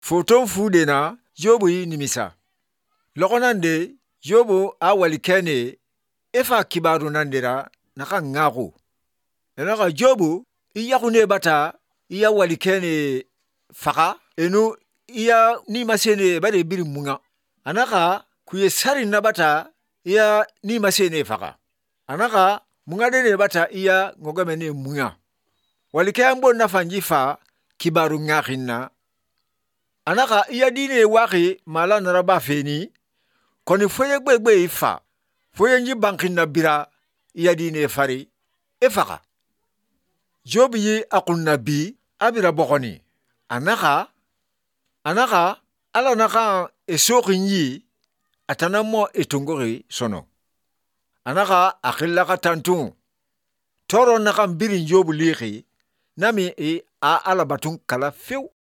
Foton fudena Jobu yi nimisa. Lokonande Jobu awalikene efa kibaru nandera naka ngaku. Enaka Jobu iyakune bata iya walikene faka enu iya ni masene bare biri munga. Anaka kuye sari nabata iya ni masene faka. Anaka munga dene bata iya ngogamene munga. Walikembo nafanjifa kibaru ngakina. Anaka iya dine waki mala naraba feni koni foye gbegbe ifa foye nji bankin na bira iya dine fari efaka. Job yi akun nabi abira bokoni. Anaka ala naka esokin yi atanamo etungori sono. Anaka akillaka tantun toro naka mbiri Job liki nami a ala batun kala few.